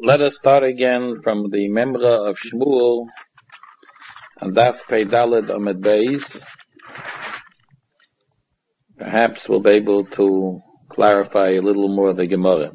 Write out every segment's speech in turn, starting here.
Let us start again from the Memra of Shmuel and Daf Pei Daled Amud Beis. Perhaps we'll be able to clarify a little more the Gemara.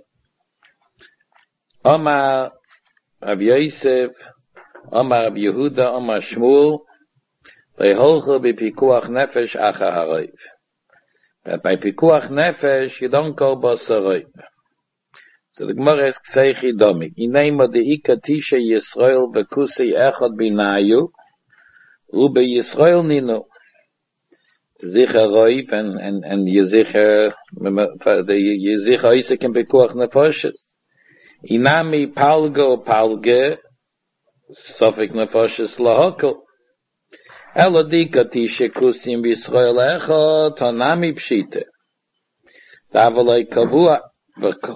Omar Rav Yosef, Omar Rav Yehuda, Omar Shmuel, Leholcha b'pikuach nefesh acha harayv. That by pikuach nefesh you don't go basarayv. So the Gemara is Kseichi Domi. Inema de ikatisha Yisrael v'kusei echad binayu, ube Yisrael ninu. Zicha roiv and Yezicha, the Yezicha Isaac and pikuach nefeshes. Inami palge, Sofik nefeshes lahokol. Elodika tisha kusim Yisrael echad, tanami pshite. Davalei kavua. So what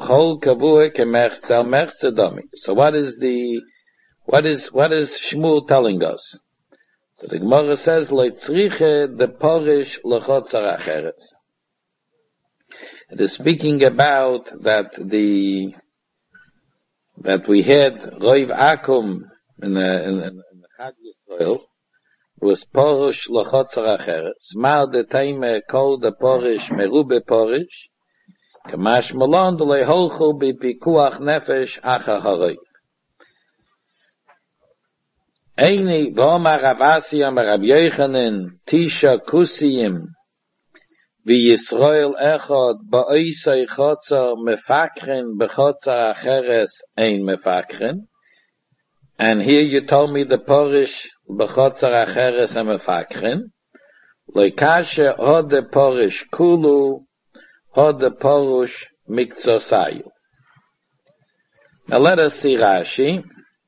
is Shmuel telling us? So the Gemara says, Leitzriche de porish lechotzar acheres. It is speaking about that we had Roiv Akum in the Chag Yisrael was porish lechotzar acheres. Mal de taime kol de porish merube porish. Kamash malon de leholchu b'pikuach nefesh acha harayv. Eini v'omar Rav Asi amar Rav Yochanan tisha kusiyim v'Yisrael echad ba'oisei chotzar mefakrin b'chotzar acheres ein mefakrin. And here you told me the porish b'chotzar acheres and mefakrin. Leikashe hod the porish kulu Hod the Porush Mikzosayu. Now let us see Rashi.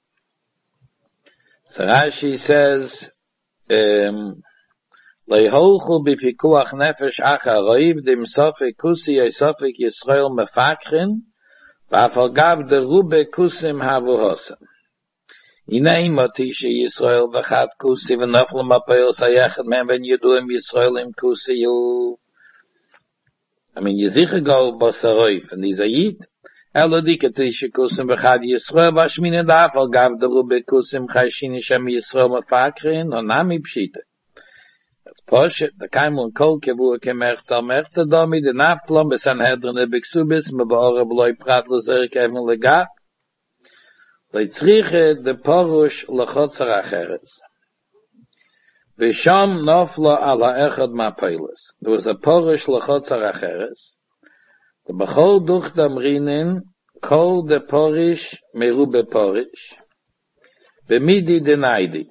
So Rashi says, Leiholchu b'pikuach nefesh acha roiv dim sofik kusi sofik Yisrael mefakrin v'afagav de rube kusim havu hosam. Inei motisha Yisrael v'chad kusi v'naflam apayel sayachet men ben yeduim Yisrael im kusi yu. I mean, Yezicha go basaroif, and he's a yid. Elodika tisha kusim b'chad Yisrael, v'ashmina dafal gav de rube kusim chayshini shem Yisrael mefakrin, or nami pshita. That's poshet, the kaimun kol kevua kemerchza merchza domi, the naftlom besanhedron ebiksubis, mebaora b'loi prat lozer kevin legat, leitzriche de porush lechotzar acheres. V'sham nofla ala echad ma'peilis. There was a porish lechotzar acheres. The b'chol duch damrinin kol de porish merube porish. V'midi de naidi.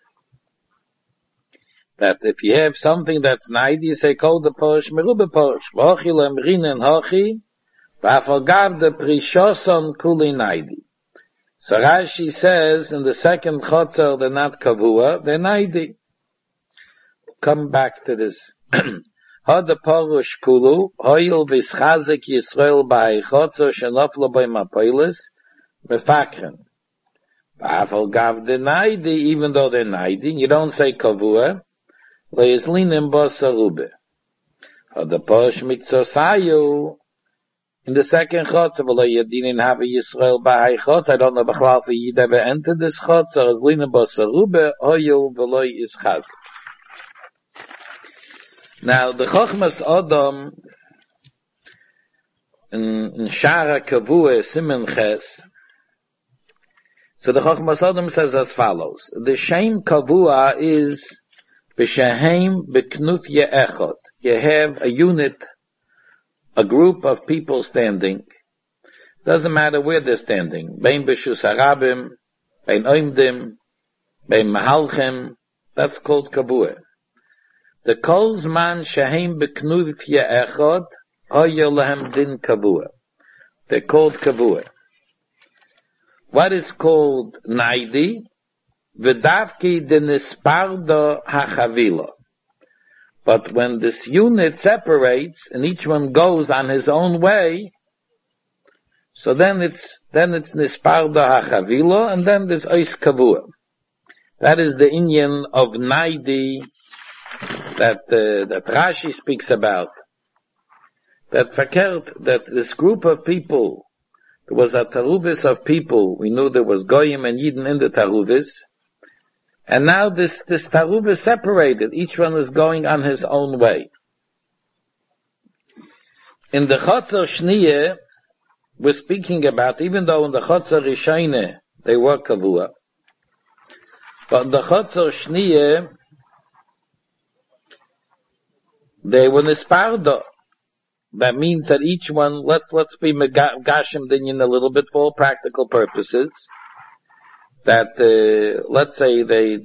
That if you have something that's naidi, you say kol de porish merube porish. V'hochi lemrinin hochi v'afagav de prishoson kuli naidi. So Rashi says in the second chotzar they're not kavua, they're naidi. Come back to this. Had the Porush Kulu, Hoyel Vischazik Yisrael by Chotzo Shenoflo by Mapoilis, Mefakren. Ba'afal Gav de Naidi, even though they're Naidi, you don't say Kavua, Leizlinim Bosarube. Had the Porush Mikzosayu, in the second Chotzo, V'lo Yadinin Have Yisrael by Chotzo, I don't know B'chlal for Yid ever entered this Chotzo, Leizlinim Bosarube, Hoyel V'lo Yischazik. Now, the Chochmas Odom in Shara Kavua Simen Ches, so the Chochmas Odom says as follows. The Shem Kavua is B'Shehem B'Knufye Echot. You have a unit, a group of people standing. Doesn't matter where they're standing. Bein B'Shus Harabim, Bein Oimdim, Bein Mahalchem. That's called Kavua. The kol's man shehem beknuvya echad, hoyo lehem din kavua. They're called kavua. What is called naidi? V'davki de nispardo hachavila. But when this unit separates and each one goes on his own way, so then it's nispardo hachavila, and then there's ois kavua. That is the inyan of naidi that Rashi speaks about. That verkehrt, that this group of people There was a taruvis of people. We knew there was goyim and yidden in the taruvis. And now this taruvis separated. Each one is going on his own way. In the Chotzer Shniyeh, we're speaking about, even though in the Chotzer Rishayne they were kavua, but in the Chotzer Shniyeh, they were nispardo. That means that each one, let's be megashim dinyan a little bit for all practical purposes. That let's say they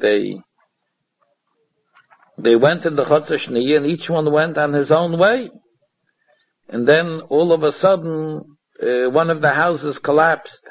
went in the Chotzer Shniyeh and each one went on his own way. And then all of a sudden, one of the houses collapsed.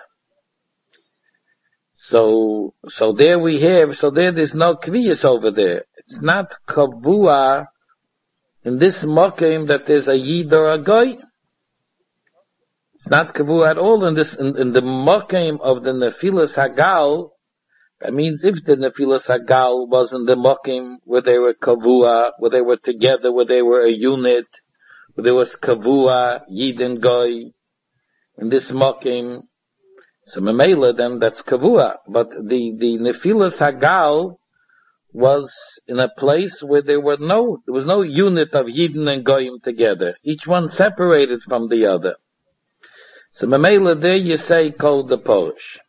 So there there's no kviyas over there. It's not kavua in this mokim that there's a yid or a goy. It's not kavua at all in the mokim of the Nefilas Hagal. That means if the Nefilas Hagal was in the mokim where they were kavua, where they were together, where they were a unit, where there was kavua, yid and goy, in this mokim, so memela then that's kavua. But the Nefilas Hagal was in a place where there was no unit of yidden and goyim together. Each one separated from the other. So memela there you say kol the Porish.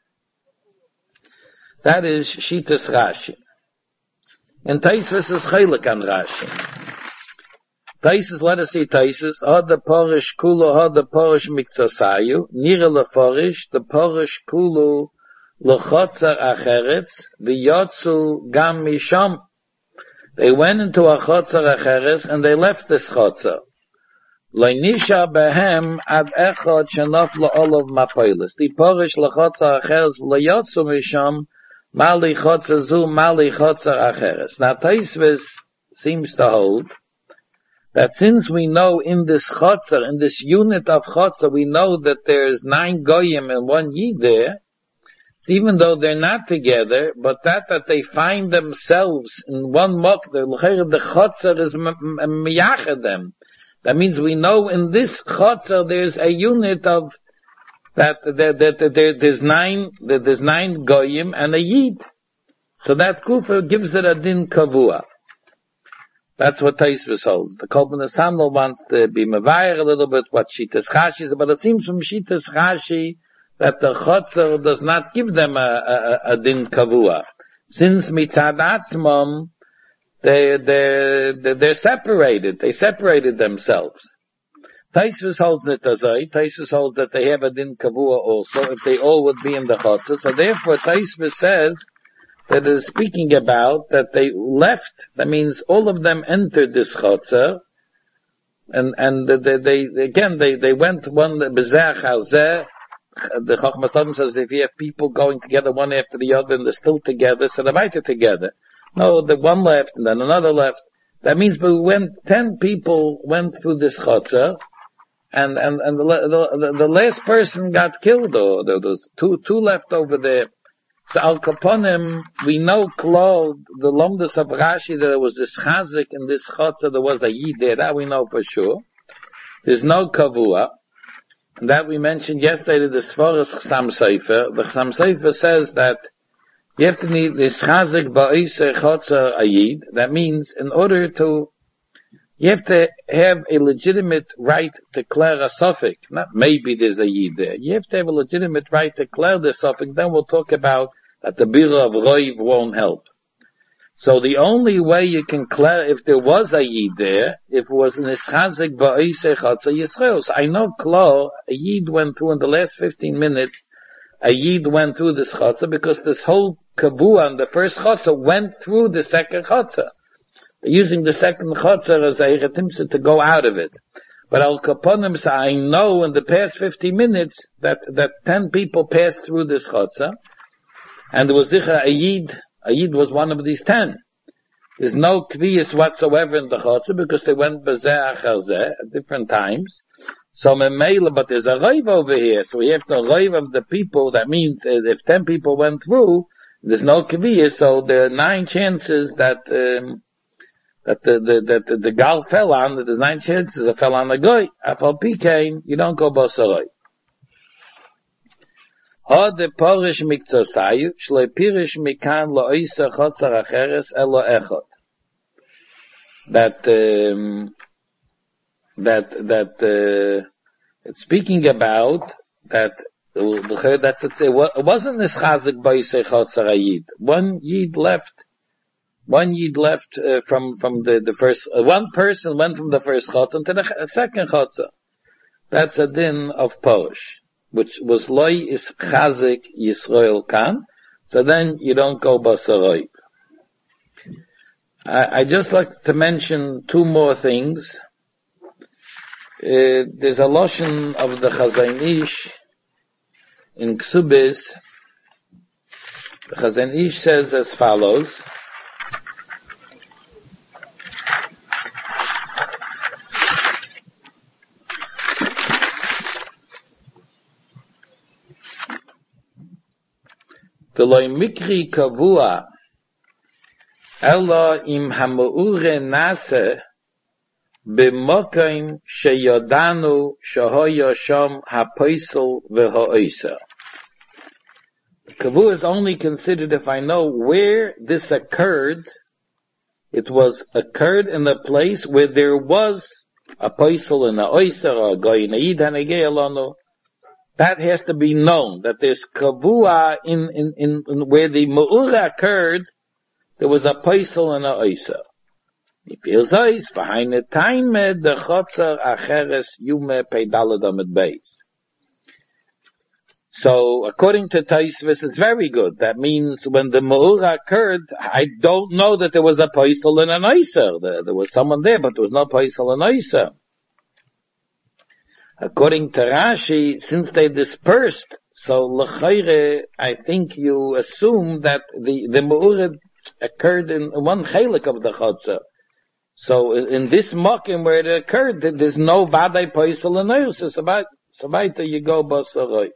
That is Shitas Rashi. And Taisvis is chaylik on Rashi. Taisus, let us see Taisus. Had the Porish kulu, had the Porish mikzosayu. Nira leforish, the Porish kulu lechotzer acheretz, v'yotzu gam misham. They went into a chotzer acheretz and they left this chotzer. Leinisha behem ad echad shenof la'olav mapoilis. The Porish lechotzer acheretz v'yotzu misham mali chotzer zu mali chotzer acheretz. Now Taisus seems to hold that since we know in this chotzer, in this unit of chotzer, we know that there's 9 goyim and 1 yid there, so even though they're not together, but that they find themselves in one mok, the chotzer is miyached them. That means we know in this chotzer there's a unit of that there's 9 goyim and a yid. So that kufa gives it a din kavua. That's what Taisvis holds. The Kolben Samlo wants to be mevayer a little bit what Shitas Chashi is, but it seems from Shitas Chashi that the Chotzer does not give them a din kavua. Since mitzad atzmam, they're separated. They separated themselves. Taisvis holds netazai. Taisvis holds that they have a din kavua also, if they all would be in the Chotzer. So therefore Taisvis says that it is speaking about that they left. That means all of them entered this chotzer, and they went one bezeh hazeh. The Chochmas Adam says if you have people going together one after the other and they're still together, so they're right together. No, the one left and then another left. That means when 10 people went through this chotzer, and the last person got killed, or there was two left over there. So Al Kaponim, we know Claude, the Lomdus of Rashi, that there was this Chazik in this Chotzer, there was a Yid there, that we know for sure. There's no Kavua. And that we mentioned yesterday, the Sforos Chsam Sefer. The Chsam Sefer says that you have to need this Chazik Ba'iseh Chotzer a Yid. That means in order to, you have to have a legitimate right to declare a suffix. Not maybe there's a yid there. You have to have a legitimate right to declare the suffix. Then we'll talk about that the bira of roiv won't help. So the only way you can declare if there was a yid there, if it was an ischazik ba'iseh chotzer yisrael. So I know klar, a yid went through in the last 15 minutes, a yid went through this chotzer because this whole kabua in the first chotzer went through the second chotzer. Using the second chotzer as a retimsa to go out of it. But Al Kaponim say, I know in the past 50 minutes that 10 people passed through this chotzer, and there was a yid was one of these 10. There's no kviyas whatsoever in the chotzer because they went bezeh achar zeh at different times. So memela, but there's a raiv over here, so we have the raiv of the people. That means if 10 people went through, there's no kviyas, so there are 9 chances that the gal fell on, that there's 9 chances it fell on the goy. Afal pikein, you don't go basaroi. Ha de porish mikzosayu, shle pirish mikan lo oisa chotzar acheres elo echot. It's speaking about that, that's it wasn't this chazik by Yisei chotzar ayid. One yid left from the first, one person went from the first chotzar to the second chotzar. That's a din of porish, which was loy is chazik Yisrael kan, so then you don't go basaroi. I just like to mention two more things. There's a lashon of the Chazon Ish in Ksubis. The Chazon Ish says as follows. V'loi mikri kavua ela im hamu'ure nase b'mokim sheyodanu shahoya sham hapoisel v'ha'oisa. Kavua is only considered if I know where this occurred. It was occurred in the place where there was a poisel and a oisa or a goy na'id hanegei alonu. That has to be known, that there's kavua in where the mu'ura occurred, there was a paisel and a oisa. If it's ois, behind the time, the chotzar acheres yume peidalad amid beis. So, according to Taisvis, it's very good. That means when the mu'ura occurred, I don't know that there was a paisel and an oisa. There was someone there, but there was no paisel and oisa. According to Rashi, since they dispersed, so l'chayre, I think you assume that the Me'urid occurred in one chelik of the Chotzer. So in this mokim where it occurred, there's no Vadai Poisel and Eus, so by you go Basaroi.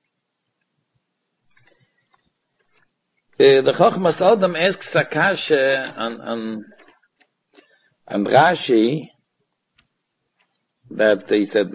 The Chochmas Adam asks Akasha on Rashi, that they said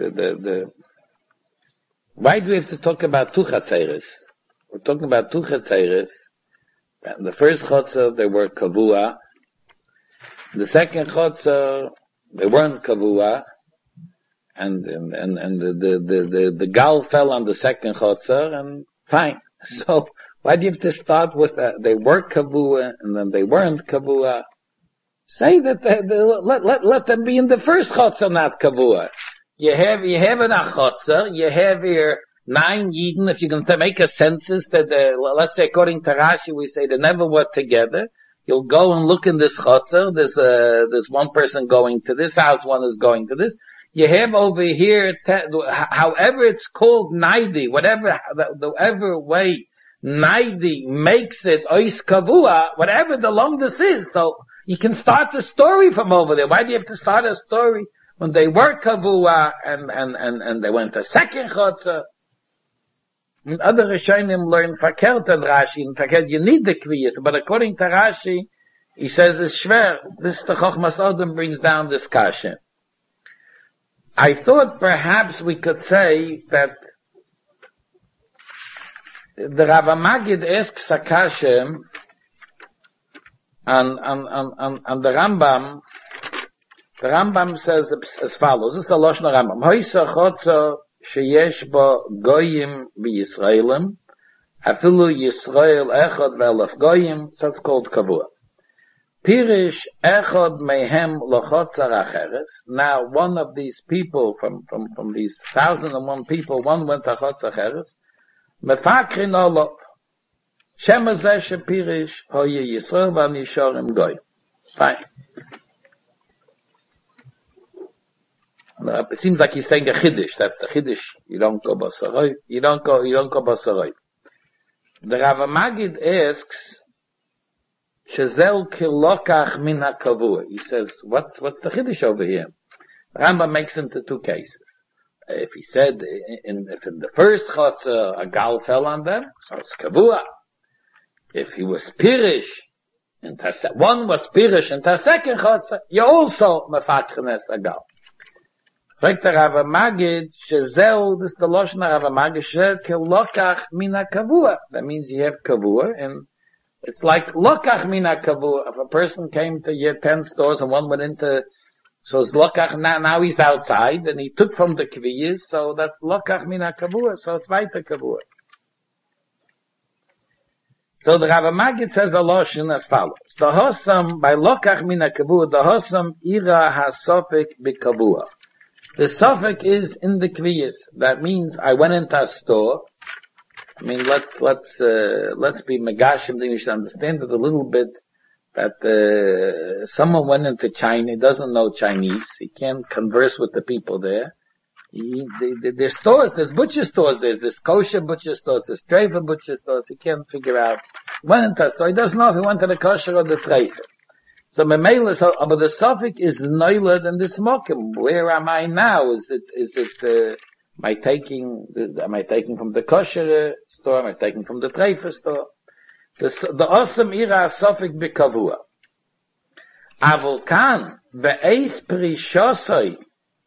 why do we have to talk about two chatzeres? We're talking about two chatzeres. The first chotzer, they were kavua. The second chotzer, they weren't kavua. And the gal fell on the second chotzer, and fine. So, why do you have to start with that? They were kavua, and then they weren't kavua. Say that let them be in the first chotzer, not kavua. You have an achotzer, you have here 9 yidden. If you're going to make a census that let's say according to Rashi we say they never were together. You'll go and look in this chotzer. There's one person going to this house, one is going to this. You have over here, however it's called naidi, whatever way naidi makes it ois kavua, whatever the longest is. So you can start the story from over there. Why do you have to start a story when they were kavua and they went to second chotzer? And other Rishonim learn fakert and Rashi, and fakert you need the kviyas, but according to Rashi, he says it's shver. This the Chochmas Odom brings down this kasha. I thought perhaps we could say that the Rav Magid asks a kasha and the Rambam. The Rambam says as follows. This is a Lashon Rambam. Hoysa chotzer sheyesh bo goyim v'Yisraelim, afilu Yisrael echad ve'elef goyim. That's called kavua. Pirish echad mehem lochotzer acheres. Now, one of these people from these 1,001 people, one went to chotzer acheres. Mefakrin olov. Shema zeh shepirish hoye Yisrael v'anishorim goyim. Fine. It seems like he's saying a chiddush. That's the chiddush. You don't go basaroi. You don't go basaroi. The Rav Magid asks, "Shezel kilokach min hakavua." He says, "What's the chiddush over here?" Rambam makes into two cases. If he said if in the first chotzer a gal fell on them, so it's kavua. If he was pirish, and one was pirish, and the second chotzer, you also mefakhenes a gal. Fragt der Rava Magid, shezeu, this is the Lashon of Rava Magid, shekelokach mina kavua. That means you have kavua, and it's like lokach mina kavua. If a person came to your 10 stores and one went into, so it's lokach, now he's outside, and he took from the kviyas, so that's lokach mina kavua, so it's weiter kavua. So the Rava Magid says a Lashon as follows. The hosam, by lokach mina kavua, the hosam ira hasofik bikavua. The suffix is in the kviyas. That means I went into a store. I mean, let's be megashim, then you should understand it a little bit, that, someone went into China, he doesn't know Chinese, he can't converse with the people there. There's stores, there's butcher stores, there's kosher butcher stores, there's treifa butcher stores, he can't figure out. He went into a store, he doesn't know if he went to the kosher or the treifa. So but the suffix is noiled in this mokim. Where am I now? Am I taking from the kosher store? Am I taking from the treifa store? The awesome ira suffix bekavua. Avulkan be'eis prishosoi.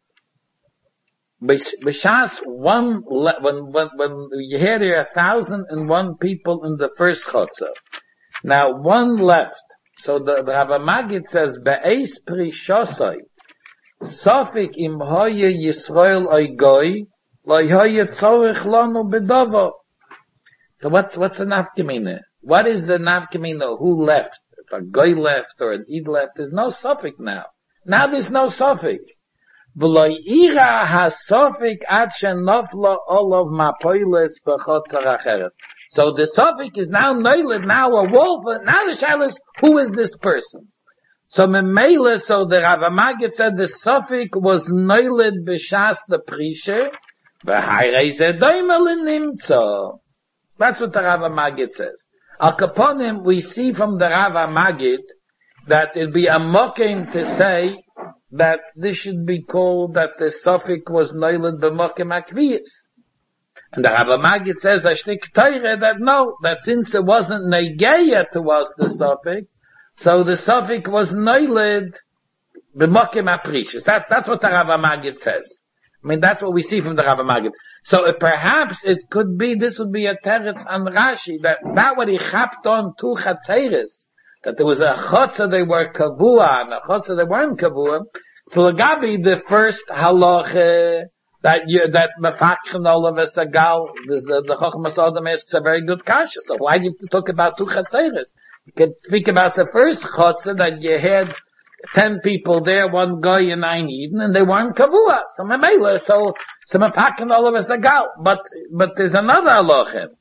B'shas when you hear there are 1,001 people in the first chotzer. Now one left. So the Rava Magid says, Be'eis prishosoi, Sofik im hoye Yisrael oy goy, lo hoye tzorich lanu bedavo. So what's the nafkamina? What is the nafkamina? Who left? If a goy left or an id left, there's no Sofik now. Now there's no Sofik. V'lo ira ha-Sofik ad shenoflo olov mapoiles b'chotzar acheres. So the suffix is now noiled, now a wolf, now the shaila is, who is this person? So Memela, so the Rava Magid said the suffix was noiled b'shas the prishe, v'hayrei ze doimel nimtzo. That's what the Rava Magid says. Al kaponim, we see from the Rava Magid that it'd be a mokim to say that this should be called that the suffix was noiled b'mokim akviyas. And the Rava Magid says, Ashtik Teire, that no, that since it wasn't negeya to us, the suffix, so the suffix was noiled b'mokim aprishis. That's what the Rava Magid says. I mean, that's what we see from the Rava Magid. So perhaps it could be, this would be a teretz on Rashi, that what he chapped on two chatzeres, that there was a chotzer they were kavua, and a chotzer they weren't kavua. So Lagabi, the first halach, that mefakchen all of us a gal, the Chochmas Adam asks a very good kasha. So why do you have to talk about two chatzeres? You can speak about the first chotzer that you had 10 people there, one guy and 9 Eden, and they weren't kavua. So memela, so mefakchen all of us a gal. But there's another halachim.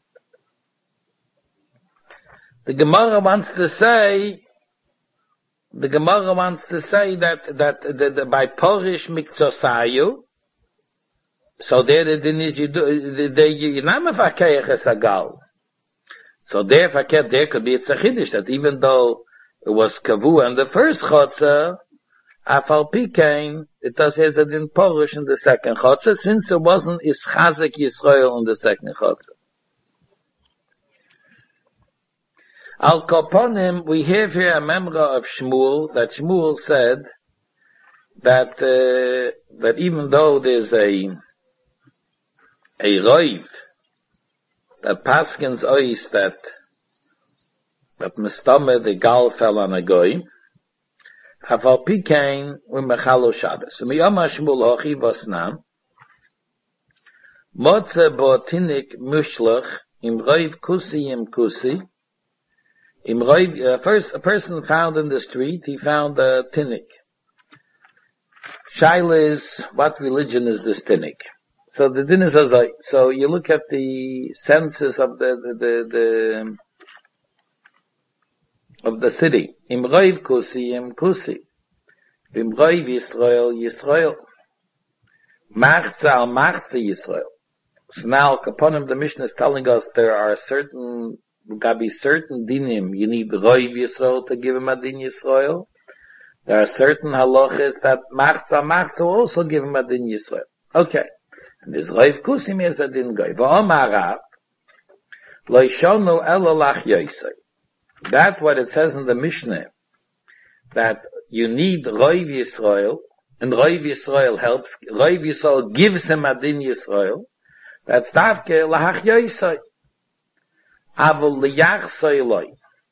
The Gemara wants to say that by Porish Mikzosayu, so there the din is you're not mefakeich as a gal. So there could be a tzachidish that even though it was kavu and the first chotzer, afal pikein, it does has a din Porish in the second chotzer, since it wasn't ischazek Yisrael in the second chotzer. Al Koponim, we have here a memra of Shmuel, that Shmuel said that even though there's a roiv, that paskins ois that mistame the gal fell on a goy, hafal pikein u'mechalo Shabbos. So miyama Shmuel hochi vosnam, motze bo tinik mushlach, im roiv kusi im kusi, first, a person found in the street, he found a tinnik. Shaila is, what religion is this tinnik? So the din is azay. So you look at the census of the city. Imroiv kusi, im kusi. Imroiv Yisrael, Yisrael. Machza al machza Yisrael. So now, upon him, the Mishnah is telling us there are certain dinim, you need Roiv Yisrael to give him a din Yisrael. There are certain halachas that Machza will also give him a din Yisrael. Okay. And this Roiv Kusim is a din Goy. V'omarav, lo yishonu elo lach yoisei. That's what it says in the Mishnah, that you need Roiv Yisrael, and Roiv Yisrael helps, Roiv Yisrael gives him Adin Yisrael, that's Davke Lahach Yoisai. Avol Liyachsai Loi.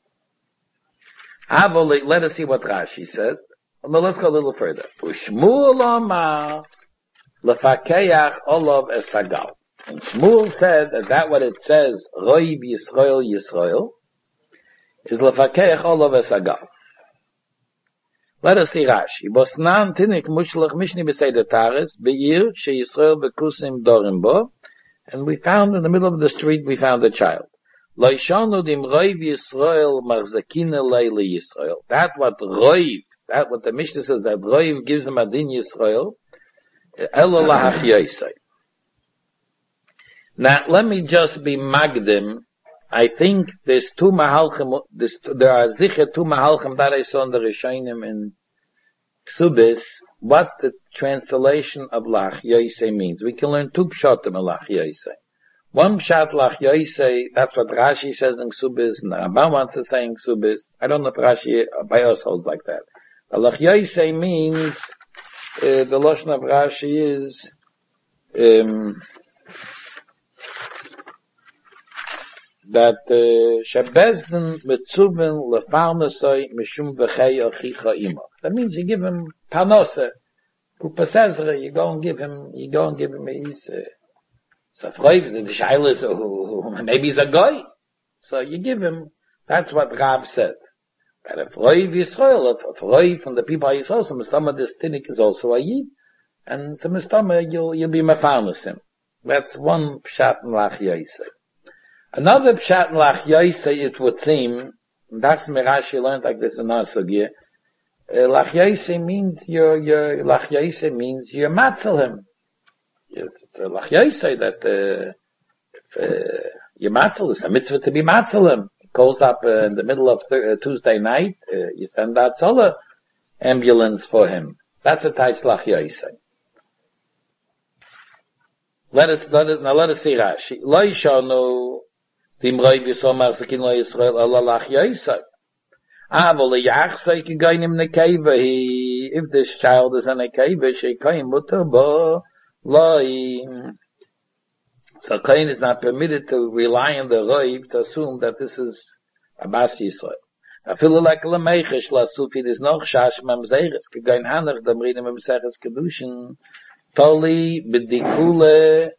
Avol, let us see what Rashi said. Well, let's go a little further. Ushmuel Omar Lefakeach Olav Esagal. And Shmuel said that what it says, Roiv Yisrael Yisrael, is Lefakeach Olav Esagal. Let us see Rashi. Bosnan Tinik Mushlach Mishni B'Seder Tares Be'ir She Yisrael B'Kusim Dorim Bo, and we found in the middle of the street, we found a child. Lo Yishonu Dim Roiv Yisrael Marzakina Leili Yisrael. That what Roiv, that what the Mishnah says, that Roiv gives him Adin Yisrael, Elo Lahach Yoisai. Now, let me just be Magdim. I think there's two Mahalchim, there are sicher two Mahalchim that I saw in the Rishonim in Ksubis, what the translation of Lach Yoisei means. We can learn two pshatim of Lach Yoisei. One pshat Lach Yoisei, that's what Rashi says in Ksubis, and the Rambam wants to say in Ksubis. I don't know if Rashi by us holds like that. But Lach Yoisei means, the Lashon of Rashi is, that Shebezdin Metzuben Lefarnesoi Mishum V'chei Achicha Imo. That means you give him Parnose, Pupasezre, you go and give him his Safroiv, the Shailas, maybe he's a guy. So you give him, that's what Rav said. That if Roiv Yisrael, if Roiv from the people of Yisrael, some of this Tinnik is also a Yid, and some you'll be Mefarnes him. That's one Pshat in Lach Yoisei. Another pshat in Lach Yoisei, it would seem, that's Mirashi learned like this in our sugya, Lach Yoisei means Lach Yoisei means you matzel him. It's a Lach Yoisei that, you matzel, it's a mitzvah to be matzel him. It goes up in the middle of Tuesday night, you send out solar ambulance for him. That's a Taich Lach Yoisei. Let us see Rashi. Lo yishanu Dim Roiv Yisrael Marzakin Lo Yisrael Ala Lach Yoisei. Avol Yachsei K'goynim Nekeva. If this child is a Nekeva, Shekoyim Mutter Bo Loi. So Kohen is not permitted to rely on the Roiv to assume that this is Abbas Yisrael. Afilu like Lemeichesh Lasufi, there's no Chash Mamzeres. K'goyin Hanach Damrinim Mamzeres Kedushin. Toli B'dikule.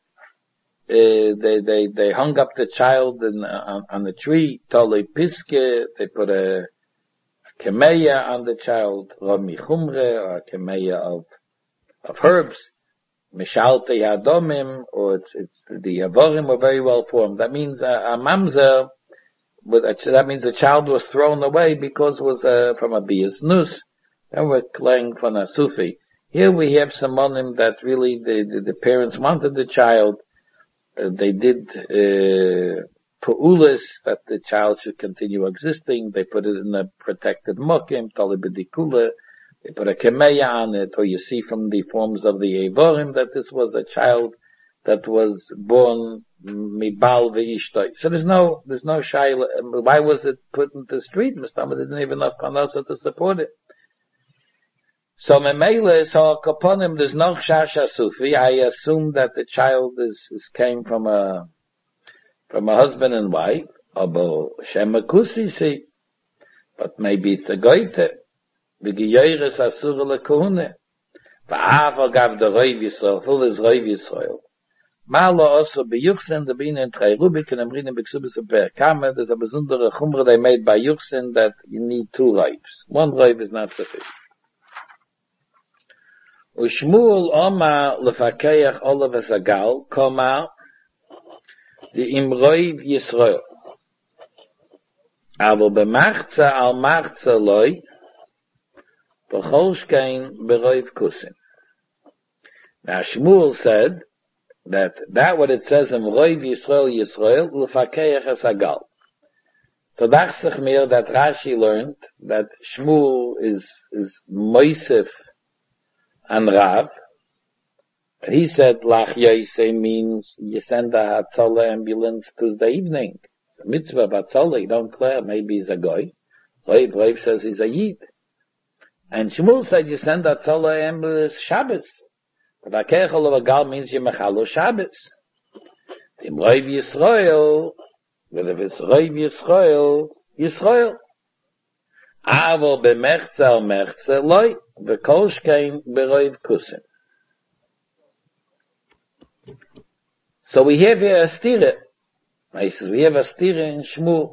They hung up the child on the tree, Toli Piske, they put a kemeya on the child, Rami Chumre, or a kemeya of herbs, Mishalte Yadomim, or it's the Avorim were very well formed. That means, a mamzer, that means the child was thrown away because it was, from a Bias Nus. And we're playing from a Sufi. Here we have some monim that really the parents wanted the child. They did pu'ulis that the child should continue existing. They put it in a protected mokim, talibidikula. They put a kemeya on it, or you see from the forms of the Evorim that this was a child that was born mibal ve'ishtoi. So there's no shaila. Why was it put in the street? Mustama didn't even have kanasa to support it. So Memele, so Kaponim, there's no Shasha Sufi. I assume that the child came from a husband and wife, Abo Shemakusisi, but maybe it's a Goite. V'giyoyres asura lekuhune. V'ava gav the Roiv Yisrael, full is Roiv Yisrael. Malo also b'Yuchsin, the bin in Treirubik, and Amrinim b'Ksubis of Per Kamer, there's a besondere Chumra they made by Yuchsin that you need two Roivs. One Roiv is not sufficient. Ushmuel Oma lefakeach Olav Esagal, Koma, the Imroiv Yisrael. Aber b'machza al machza loi, b'cholshkein b'roiv kusim. Now Shmuel said that what it says in Roiv Yisrael, lefakeach Esagal. So that's the chmir that Rashi learned, that Shmuel is moisef and Rav. He said Lach Yoisei means you send a Hatzola ambulance Tuesday evening. It's a mitzvah of Hatzola, you don't declare, maybe he's a goy. Roiv says he's a Yid. And Shmuel said, you send that Tola Em Shabbos. But Akechel of a Gal means you mechalo Shabbos. Im Roiv Yisrael, but if it's Roiv Yisrael, Yisrael. Avo b'mechza al mechza loy, v'kol shkein b'roiv kusim. So we have here a stira. He says, we have a stira in Shmuel.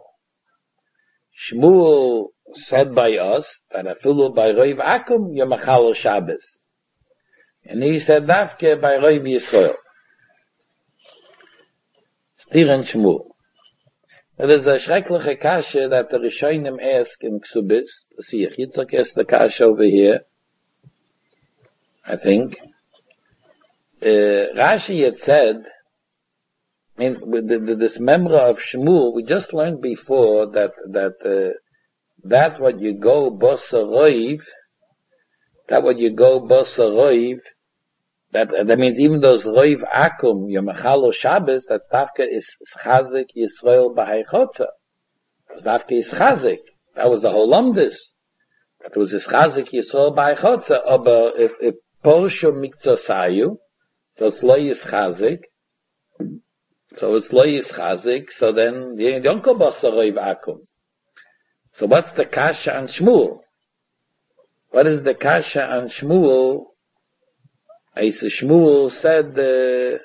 Shmuel said by us that afilu by roiv akum yomachalo Shabbos. And he said dafke by roiv Yisrael. Stira in Shmuel. Now there's a schreckliche kasha that the Rishonim ask in Ksubis. See, Yitzchak asked the kasha over here, I think. Rashi had said, I mean, with this memra of Shmuel, we just learned before that what you go bosa roiv, that means even those roiv akum, yomachalo Shabbos, that tafka is chazik Yisrael b'haychotza. Tafka is chazik. That was the whole lumdis. That was his chazik Yisrael b'haychotza. But if posho mikzosayu, so it's lo is chazik, so then you don't go bosa roiv akum. So what's the kasha on Shmuel? What is the kasha on Shmuel? Shmuel said, the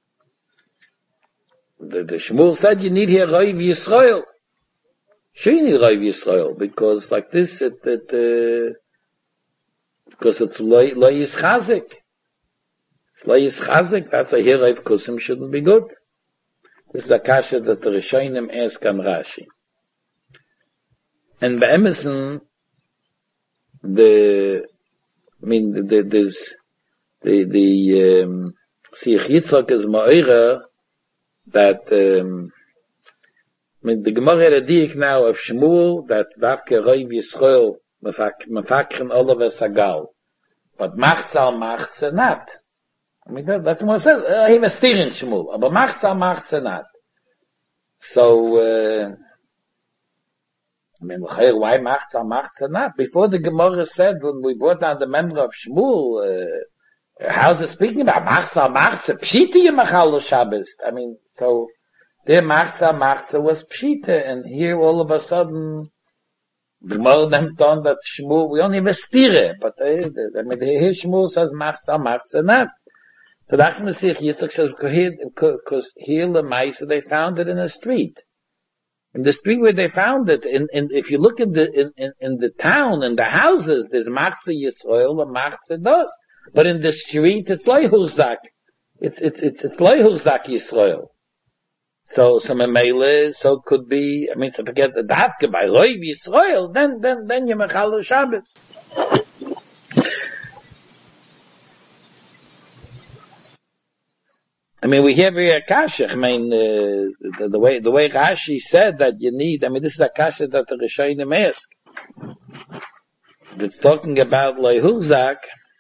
Shmuel said you need here Roiv Yisrael. Sure you need Roiv Yisrael, because like this, because it's Lo Yis Chazik. It's Lo Yis Chazik, that's why here Roiv Kusim shouldn't be good. This is a kasha that the Rishonim ask on Rashi. And by Emerson, there's, the Siach Yitzchak is ma'ira that the Gemara had a diik now of Shmuel that Davke Roiv Yisrael mefakchen Olav Sagal, but Machzal Machze not. I mean that's what it says. He was steering Shmuel, but Machzal Machze not. So why Machzal Machze not? Before the Gemara said when we brought down the member of Shmuel. How's it speaking about Machza, Pshita Yemachalo Shabbos? I mean, so, their Machza was Pshita, and here all of a sudden, the Gemara them done that Shmuel, we only have a stire, but, here Shmuel says Machza not. So that's Mesiach Yitzchak says, because here the Maisa, they found it in a street. In the street where they found it, if you look in the town, in the houses, there's Machza Yisrael and Machza Dos. But in the street, it's Loihuzak. It's Loihuzak Yisrael. So Memele, so could be, I mean, so forget the Dafke by Roiv Yisrael, then you Mechalo Shabbos. I mean, we have here a kasha. I mean, the way Rashi said that you need, I mean, this is a kasha that the Rishonim ask. It's talking about Loihuzak.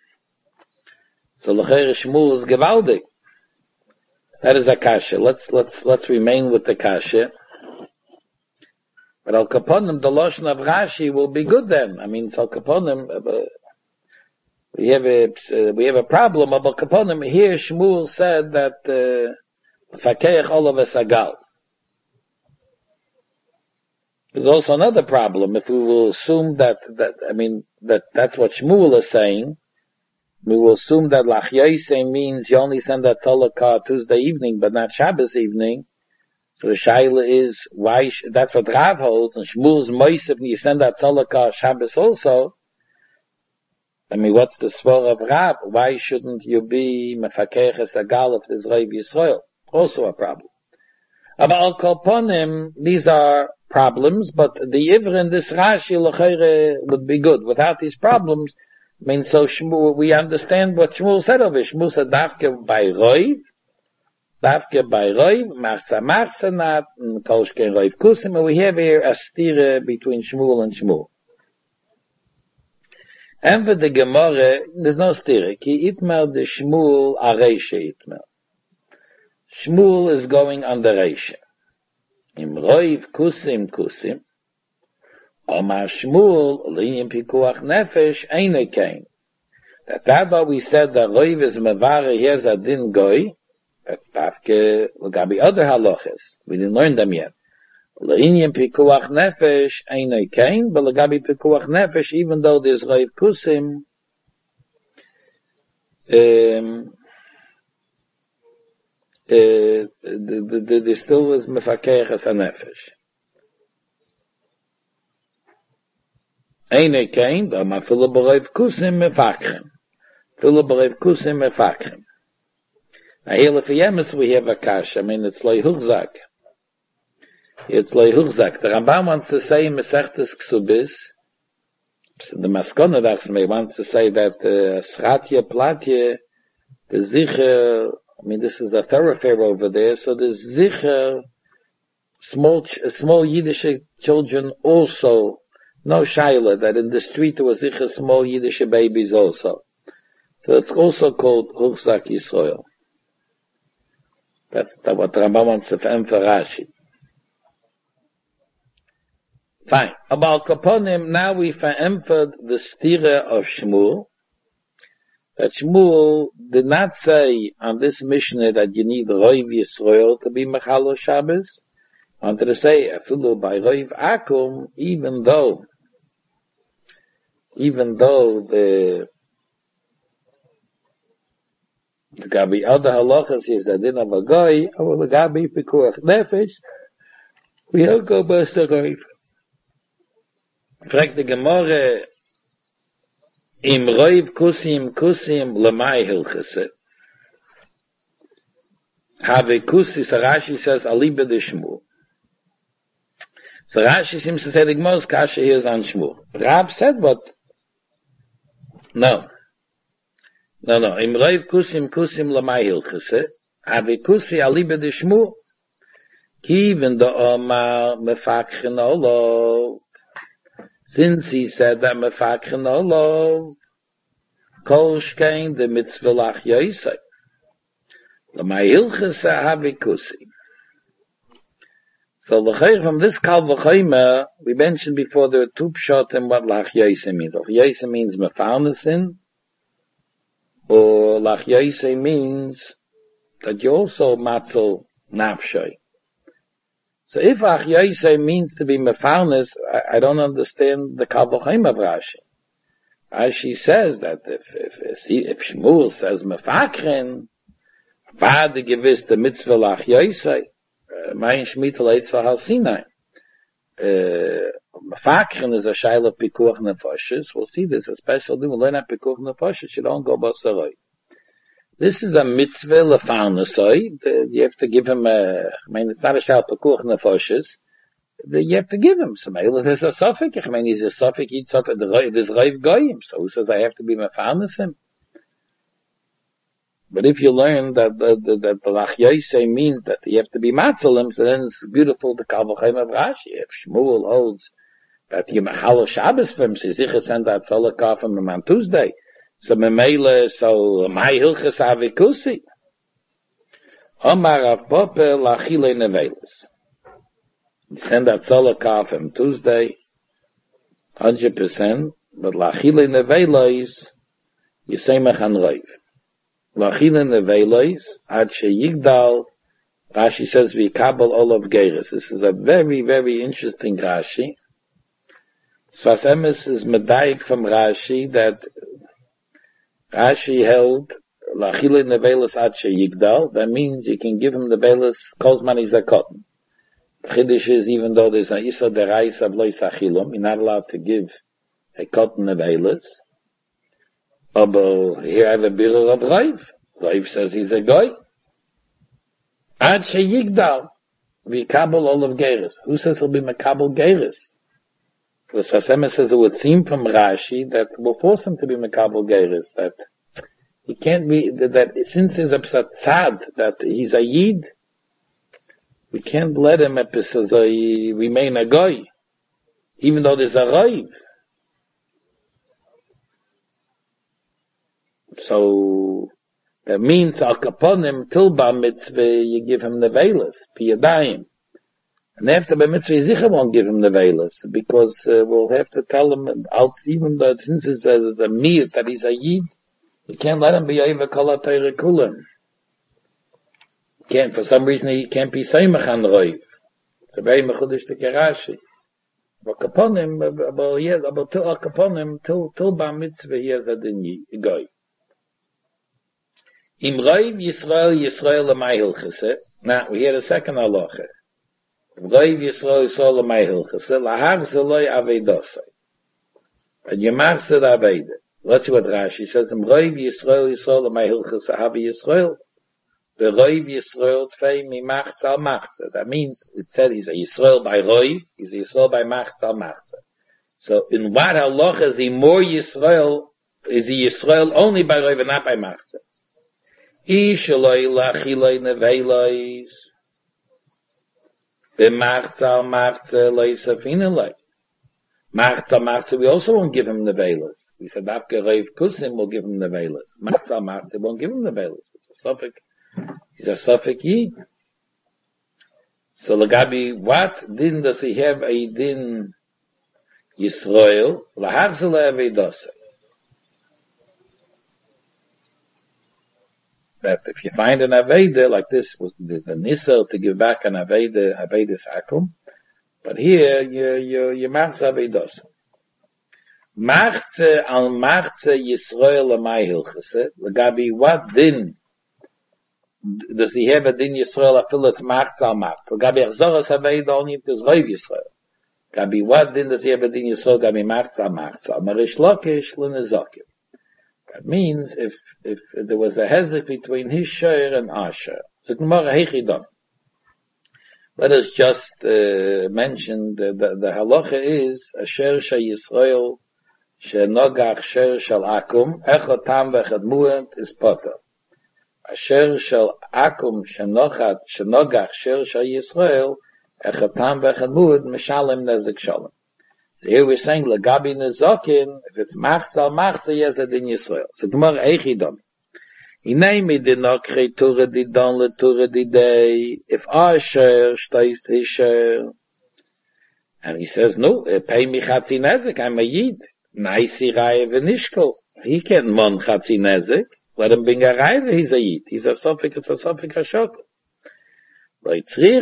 So l'cheir Shmuel is gewaldig. That is a kasha. Let's remain with the kasha. But al kaponim, the lashon of Rashi will be good then. I mean, so kaponim, we have a problem. Al kaponim, here Shmuel said that fakeich olav esagal. There's also another problem. If we will assume that's what Shmuel is saying, we will assume that Lach Yosei means you only send that Tola car Tuesday evening, but not Shabbos evening. So the Shaila is, why, that's what Rav holds, and Shmuel's Moisef, you send that Tola car Shabbos also. I mean, what's the svar of Rav? Why shouldn't you be Mefakech Esagal if there's Roiv Yisrael? Also a problem. But Al Kolponim, these are problems, but the Ivr in this Rashi L'cheire would be good. Without these problems, I mean, so Shmuel, we understand what Shmuel said of it. Shmuel said, Dafke by Roiv, Machza not, and Kolshke Roiv Kusim, and we have here a stira between Shmuel and Shmuel. And for the Gemara, there's no stira. Ki itmel de Shmuel areisha itmel. Shmuel is going on the reisha. Im Roiv Kusim, Omar Shmuel, Linyan Pikuach Nefesh, Eine Kain. That what we said that Roiv is Mavare, here's a din goy, that's Tafke, Lagabi other halachas. We didn't learn them yet. Linyan Pikuach Nefesh, Eine Kain, but Lagabi Pikuach Nefesh, even though there's Roiv Kusim, there still was Mefakeach as a Nefesh. Eine Kain, da ma fille Roiv Kusim Mefakhem. Fille Roiv Kusim Mefakhem. Now here, if we have a kash, I mean, it's like Huchzak. It's like Huchzak. The Rambam wants to say in Mesechtes Ksubis, the Maskona Dachsmei wants to say that Schratje, Platje, the Zicher, I mean, this is a thoroughfare over there, so the Zicher, small Yiddish children also, no Shaila, that in the street there was Zicher small Yiddish babies also. So it's also called Huchzak Yisrael. That's what Rambam wants to emphasize Rashi. Fine. About Kaponim, now we emphasized the stira of Shmuel. That Shmuel did not say on this Mishnah that you need Roiv Yisrael to be Mechalo Shabbos. I wanted to say, Afilu by Roiv Akum, even though the Gabi other halachas is that din of a goy, or the Gabi pikuach nefesh, we don't go by the Roiv. Fragt the Gemara, im Roiv kusim lemai hilchese. Have kusi, so Rashi says, alibe de Shmuel. So Rashi seems to say the Gemara's kasha here is on Shmuel. Rav said what? No. Im Roiv kusim lemai hilchese. Have kusi, alibe de Shmuel. Ki even the Omar mefakchen olov. Since he said that mefakchen olov, kol shkein the mitzvah lach yoisei. Lemai hilchese have kusi. So from this kal v'chayma, we mentioned before there are two pshatim what lach yoisei means. Lach yoisei means mefarnesin, or lach yoisei means that you also matzel nafshay. So if lach yoisei means to be mefarnes, I don't understand the kal v'chayma of Rashi. Rashi says that if Shmuel says mefakchen, vad gewiss the mitzvah lach yoisei, mein Shmitel Eitzah Hal Sinai. Mefakchen is a shaila of pikuach nefoshes. We'll see this, a special thing. We'll learn at pikuach nefoshes. You don't go basaroi. This is a mitzvah lefarnesoi. You have to give him it's not a shaila of pikuach nefoshes. You have to give him some. There's a suffix. He's a suffix. There's Reiv Goyim. So who says I have to be mefarnesim? But if you learn that the lach yoisei means that you have to be matzalim, so then it's beautiful the kal v'chayim of Rashi. If Shmuel holds that you mechalo Shabbos for him, so sicher send that tzolakah from him on Tuesday. So memele, so my hilchas avikusi. Omar Rav Pope lachile nevelis. You send that tzolakah from Tuesday, 100%, but lachile nevelis, you say mechan roiv. Lachina nevelos ad sheyigdal. Rashi says v'kabel olav geiris. This is a very, very interesting Rashi. Sfas Emes is medayik from Rashi that Rashi held lachila nevelos ad sheyigdal. That means you can give him the velos kozman is a cotton. The chiddush is even though there's an isa derais of lois achilum, you're not allowed to give a cotton nevelos. Aber here I have a birur of Reiv. Reiv says he's a guy. Ad sheyigdal v'kabel olav geiris. Who says he'll be mekabel geiris? The Sfas Emes says it would seem from Rashi that will force him to be mekabel geiris. That he can't be, that since he's a tzad, that he's a yid, we can't let him remain a guy, even though there's a Reiv. So that means al kaponim till bar mitzvah you give him the velas piyadayim, And after by Mitzvah Zicha won't give him the Veilus, because we'll have to tell him, even though since it's a mir that he's a Yid, you can't let him be over Kol HaTorah Kulam. Can't, for some reason he can't be Seimach on Roiv. It's a very mechudish to Kerashi. But Kaponim, till Kaponim, till Bar Mitzvah, he has a din Goy. Im Roiv Yisrael L'may Hilchase. Now, we hear a second halacha. Roiv Yisrael L'may Hilchase. Lahar Zeloi Aveidosai. And Yamar said Aveida. Let's see what Rashi says. Im Roiv Yisrael L'may Hilchase. Havi Yisrael. The Roiv Yisrael Tfei Mi Machz Al Machze. That means, it said he's a Yisrael by Roiv, he's a Yisrael by Machz Al Machze. So, in what halacha is he more Yisrael, is he Yisrael only by Roiv and not by Machze? Ishaloi lachiloi neveilois. B'machz al machze loisafineloi. Machz al machze, we also won't give him neveilos. We said, Abke Roiv Kusim will give him neveilos. Machz al machze won't give him neveilos. It's a suffix. He's a suffix Yid. So, Lagabi, what din does he have a din Yisrael? Lahachzele Aveidosei. That if you find an Aveda like this, there's a Nisr to give back an Aveda's Akum. But here, you machz Aveidosei. Machze al machze Yisrael L'may Hilchase. Lagabi, what din does he have a din Yisrael afil it's machz al machz? Lagabi achzoras Aveda only if there's Roiv Yisrael. Lagabi, what din does he have a din Yisrael? Lagabi machz al machz. Marish Lakish l'nezakim. That means if there was a hezek between his share and our share. So Gemara Heichidon. Let us just mention the halacha is asher sheyisrael shenogach sher shel akum echad tam vechad mu'at is poter. Asher shel akum shenogach sher sheyisrael echad tam vechad mu'at mishalem nezek shalom. So here we're saying, Lagabi Nezokin, if it's Machz al Machz, yes, it in Yisrael. So Gemara Eichidon. Hinei mi dinokre tura di don le tura di day. If our share stays his share. And he says, no, pay me chatzi nezek, I'm a Yid. Naisi raya v'nishko. He can't mon chatzi nezek. Let him bring a raya, he's a Yid. He's a Sofik, it's a Sofik HaShokl. No,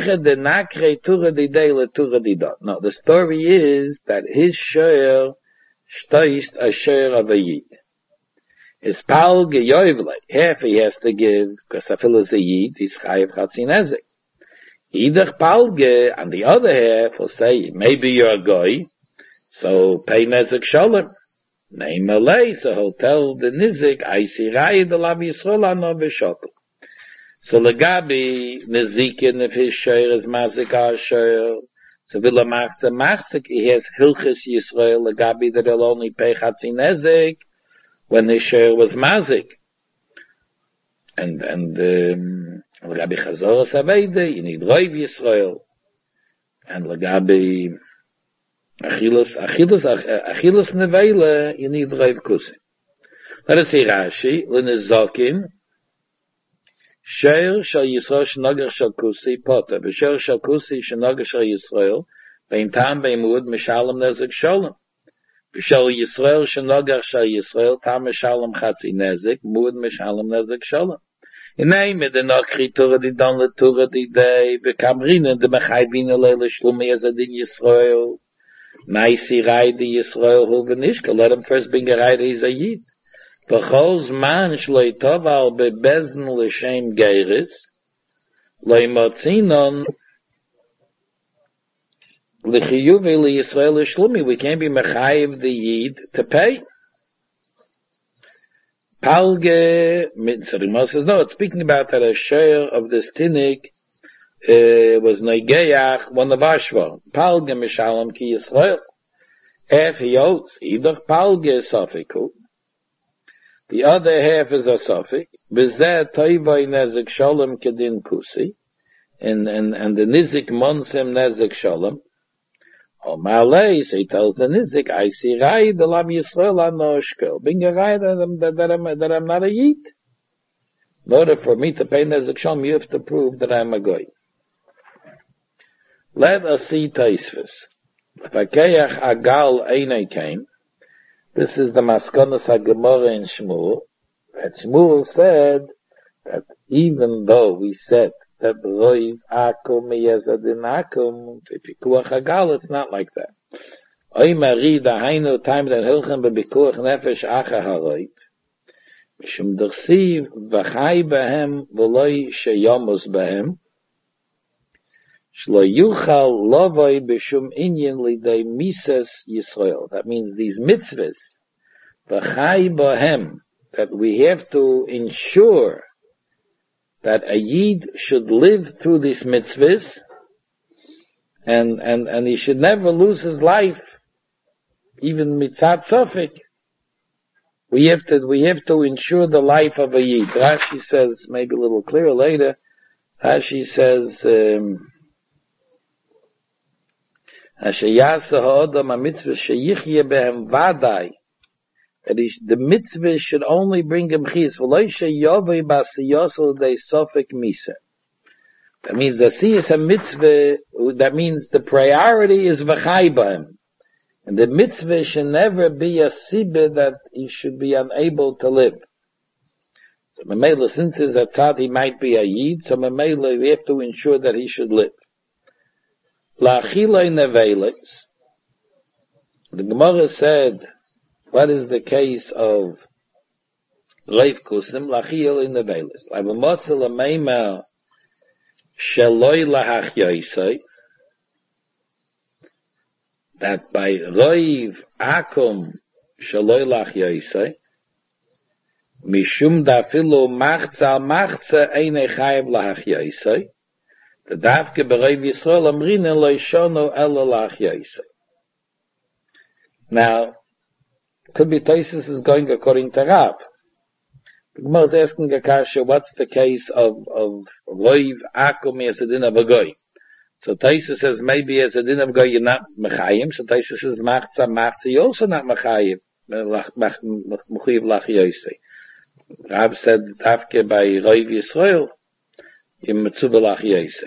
the story is that his share stoist a share of a Yid. His pal geyoivle, half he has to give, because Afil is a Yid, he's chayiv chatzin ezek. Either palge, and the other half will say, maybe you're a goy, so pay nezek shalom. Name malay, so he'll tell the nizik, I see raya de lav Yisrael ano b'shokl. So Lagabi Nezikin, if his share is Mazik our share, so Villa Machzik, he has Hilchis Yisrael, Lagabi that he'll only pay Chatzin Nezek when his share was Mazik. And Lagabi Chazoras Aveda, you need Roiv Yisrael. And Lagabi Achilus Nevela, you need Roiv Kusim. Let us see Rashi, L'nezokin, Sher shal Yisrael shenogar shal kusi poter, v'sher shal kusi shenogar shal Yisrael, bein tam bein muad mishalem nezek shalom. V'shal Yisrael shenogar shal Yisrael, tam mishalem chatzi nezek, muad mishalem nezek shalom. Hinei medenokri tura di don le tura di day, v'kamrinen de mechayvin leile shlumi azadin Yisrael. Naisi rai di Yisrael hu v'nishka, let him first bring a rai di Yid. B'chol zman shloi toval bebezn l'shem geiris, loi motzinon l'chiyuvi l'Yisrael l'shlumi. We can't be mechayiv the Yid to pay. Palge, so the Moshe says, no, it's speaking about that a share of this tinnik was negeach one of Ashva. Palge mishalom ki Yisrael. If he owes, either palge sofiku, the other half is a suffix. B'zeh toivoi nezek shalom kedin kusi. And the nizik monsem nezek shalom. O malay, so he tells the nizik, I see rai de lam Yisrael anoshkel. Being a rai that I'm not a Yid. In order for me to pay nezek shalom, you have to prove that I'm a goy. Let us see Taisvis. Vakeach agal eine came. This is the Maskonas HaGemara in Shmuel. That Shmuel said that even though we said that Roiv Akum Yezadin Akum, Pikuach Agal, it's not like that. Oy Mari Dahainu time that Hilchem Bebikuach Nefesh Acha HaRoiv. Mishum Dersiv Vachai Behem V'loi Sheyomus Behem. Shlo Yuchal Lovoi B'shum Inyan Lidei Mises Yisrael. That means these mitzvahs, V'chai Behem, that we have to ensure that a Yid should live through these mitzvahs, and he should never lose his life, even mitzat sofik. We have to ensure the life of a Yid. Rashi says, maybe a little clearer later, Rashi says, Ashayasa ha'odam ha-mitzvah sheyichye behem vadai, that the mitzvah should only bring him chiyas. V'loi sheyovei b'asiyosel dei sofek misa. That means the siyas ha-mitzvah, that means the priority is v'chai b'hem. And the mitzvah should never be a sibah that he should be unable to live. So Mamela, since his atzad, he might be a yid, so Mamela, we have to ensure that he should live. La'achilei neveles. The Gemara said, what is the case of Reiv Kusim? La'achilei neveles. La'bemotze la'meima sheloi lahachyaisei. That by Reiv Akum sheloi lahachyaisei, mishum dafilu machza eine chayev lahachyaisei. The Davke B'Reiv Yisrael Amrina Lo Yishono Ela Lachyaisei. Now, could be Taisus is going according to Rav. The Gemara is asking Akasha, what's the case of Reiv Akum as a din of a goy? So Taisus says maybe as a din of a goy you're not mechayim. So Taisus says machza you're also not mechayim. Mechuyev Lachyaisei. Rav said Davke by Reiv Yisrael Yim Mitzuba Lachyaisei.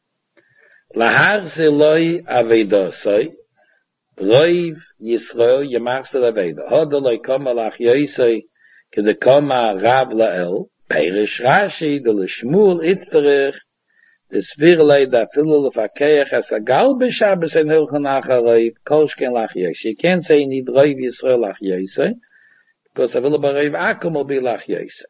Lahar zeloi avedosoi, Reiv Yisrael yemachzeh aveda. Hodoloi koma lachyaisei, kede koma Rav lael, Perish Rashi, de l'shmul itzterich, de svirlei da filu lefakeach as agal b'shabes en hilchen acha Reiv, kolshken lachyaisei. You can't say you need Reiv Yisrael lachyaisei, because avilu b'Reiv Akum will be lachyaisei.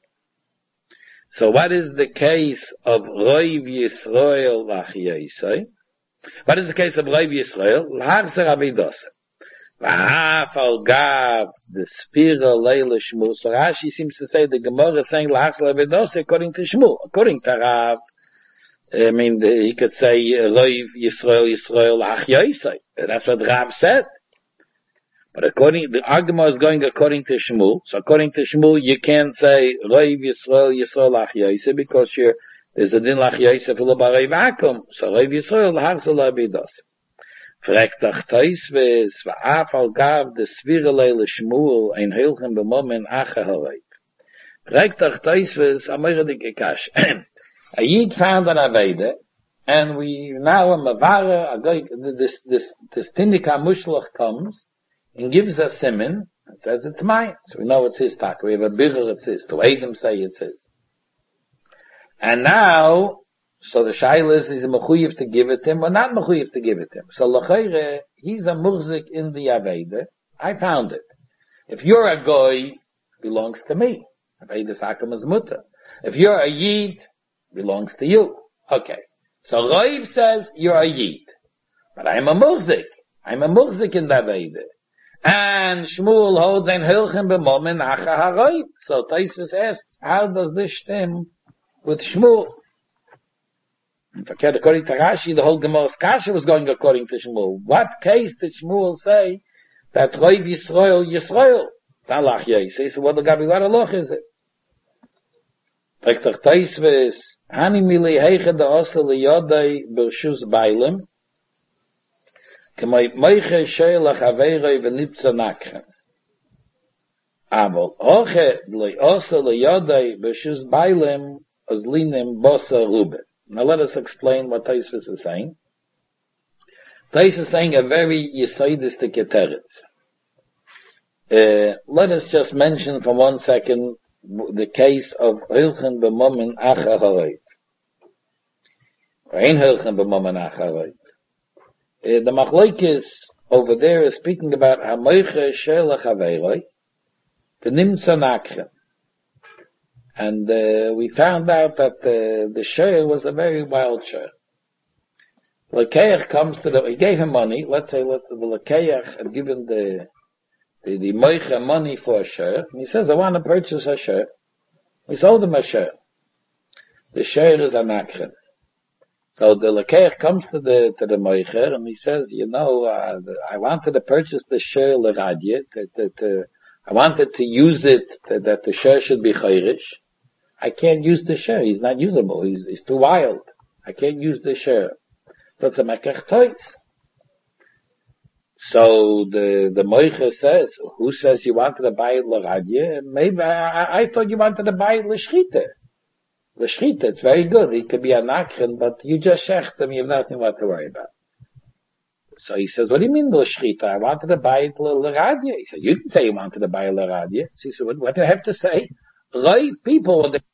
So what is the case of Reiv Yisrael lachyaisei? What is the case of Reiv Yisrael? L'hachzer avidose. V'haf al gav the spira leila Shmuel. So Rashi seems to say the Gemara is saying l'hachzer avidose according to Shmuel. According to Rav, he could say Reiv Yisrael lachyaisei. That's what Rav said. But the argument is going according to Shmuel. So according to Shmuel, you can't say Reiv Yisrael lachyaisei because there's a din lachyaisei for l'bareiv akum. So Reiv Yisrael l'hachzer l'abidos. Fragt ach Taisves va'af al gav de svirelei l'Shmuel ein hilchem b'momen acha hareiv. Fragt ach Taisves amoyradik ekash. A yid found an aveda, and we now a mavara, this tindika mushloch comes, and gives us siman, and says it's mine. So we know it's his tak. We have a bigger it's his. To Edom say it's his. And now, so the shaila is he mechuyev to give it to him or not mechuyev to give it to him? So l'chayre, he's a murzik in the Aveda. I found it. If you're a goy, belongs to me. Aveda's hakam is mutter. If you're a yid, belongs to you. Okay. So Reiv says you're a yid. But I'm a murzik. I'm a murzik in the Aveda. And Shmuel holds ein hilchem b'momen acha haroiv. So Taisvis asks, how does this stem with Shmuel? According to Rashi, the whole Gemara's kasha was going according to Shmuel. What case did Shmuel say that Reiv Yisrael? Talach Yisrael. So what the Gabi, what aloch is it? Like the Taisvis, hani mili heiche da osa liyodai b'rshus bailim, kemay meiche sheilach aveiroi v'nipza nakchen. Avol hoche li osa liyodai b'rshus bailim as linim bosa rubet. Now let us explain what Taisvis is saying. Tais is saying a very yisoidistic teretz. Let us just mention for 1 second the case of Hilchen b'momen acha haroit. Ein Hilchen b'momen acha haroit. The machlokes over there is speaking about hamoiche shelach haveiroi v'nimtza nakchen. And we found out that the share was a very wild share. The Lekeach comes to he gave him money. Let's say the Lekeach had given the moicha money for a share, and he says, I want to purchase a share. We sold him a share. The share is a nakchen. So the Lekeach comes to the moicher, and he says, I wanted to purchase the share leradye, I wanted to use it, that the share should be chayrish. I can't use the share. He's not usable. He's too wild. I can't use the share. So it's a mekech tois. So the moicher says, who says you wanted to buy it l'radye? Maybe I thought you wanted to buy it l'shchita. L'shchita, it's very good. It could be a nakchen, but you just shecht him, you have nothing what to worry about. So he says, what do you mean l'shchita? I wanted to buy it l'radye. He said, you didn't say you wanted to buy it l'radye. So he said, what do I have to say? Right people, when they